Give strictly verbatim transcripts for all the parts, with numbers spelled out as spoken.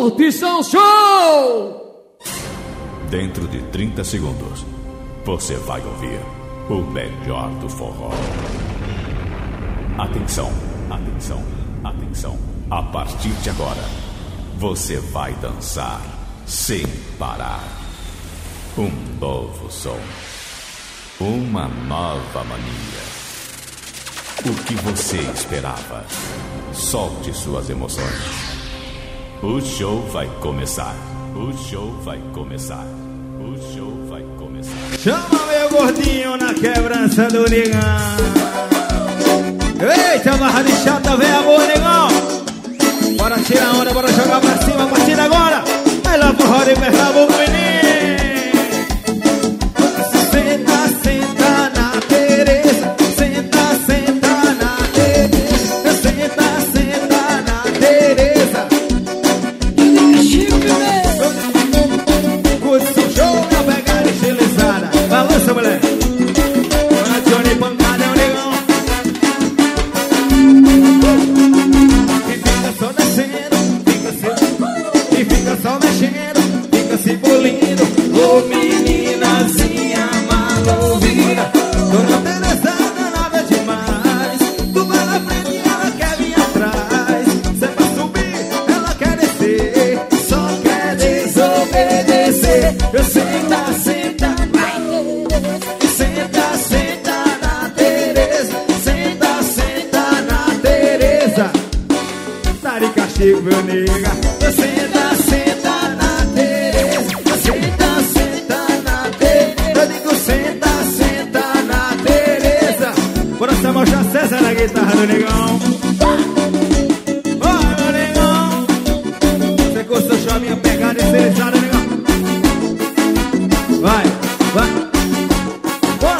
Curtição Show! Dentro de trinta segundos, você vai ouvir o melhor do forró. Atenção, atenção, atenção. A partir de agora, você vai dançar sem parar. Um novo som. Uma nova mania. O que você esperava? Solte suas emoções. O show vai começar. O show vai começar. O show vai começar. Chama meu gordinho na quebrança do negão. Eita, barra de chata, vem a boa, negão. Bora tirar a onda, bora jogar pra cima. A partir de agora, vai lá pro roda e perna, o menino. Senta, senta na Tereza. Senta, senta na Tereza. Senta, senta na Tereza. Curtição Show, minha pegada estilizada. Balança, mulher. Bora, Johnny, pancada é o negão. E fica só descendo, fica se... E fica só mexendo, fica se bolindo. Ô meninazinha malovina, Dona Tereza nada demais. Tu vai na frente e ela quer vir atrás. Cê vai subir, ela quer descer. Só quer desobedecer. Eu senta, senta, vai. Senta, senta na Tereza. Senta, senta na Tereza. Tá de castigo, meu nega. Eu senta, senta na Tereza. Senta, senta na Tereza. Eu digo senta, senta na Tereza. Bora se mostrar César na guitarra do negão. Vai, meu negão. Você gostou, show, minha pegada estilizada, negão. Vai, vai. Bora.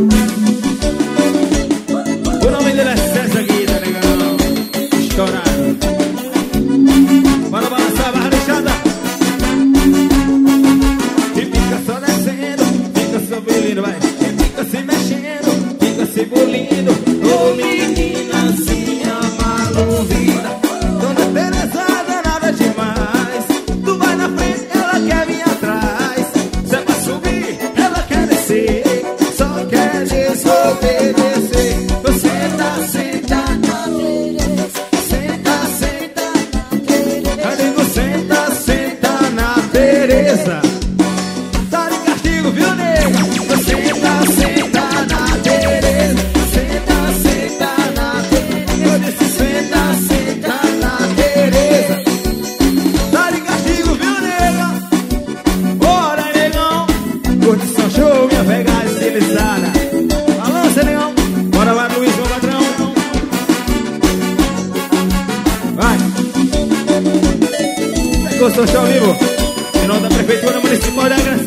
O nome dele é César Guida, negão. Estourado. Bora balançar a barra deixada. E fica só descendo, fica só bolindo, vai. E fica se mexendo, fica se bolindo. Ô meninazinha malovina, Dona Tereza nada demais. Tu vai na frente, ela quer vir atrás. Cê vai subir, ela quer descer. Só quer desobedecer. Então senta, senta na Tereza. Senta, senta na Tereza. Eu digo senta, senta na Tereza. Tá de castigo, viu, nega? Então senta, senta na Tereza. Senta, senta na Tereza. Eu disse senta, senta na Tereza. Tá de castigo, viu, nega? Bora, negão. Curtição Show, minha pegada estilizada. Balança, negão. Bora lá, Luiz, meu patrão. Vai. Curtição Show ao vivo. Em nome da Prefeitura Municipal de Angra